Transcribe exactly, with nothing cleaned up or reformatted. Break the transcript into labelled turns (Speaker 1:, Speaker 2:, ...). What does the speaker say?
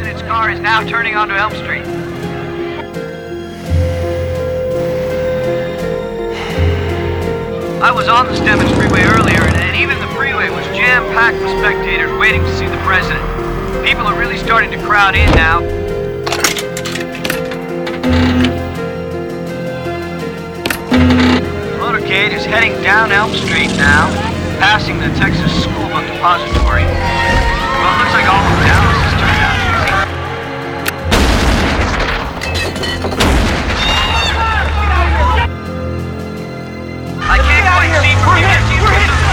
Speaker 1: president's car is now turning onto Elm Street. I was on the Stemmons Freeway earlier, and even the freeway was jam-packed with spectators waiting to see the president. People are really starting to crowd in now. The motorcade is heading down Elm Street now, passing the Texas School Book Depository. Well, it looks like all of Dallas has turned out easy. I can't quite see from here.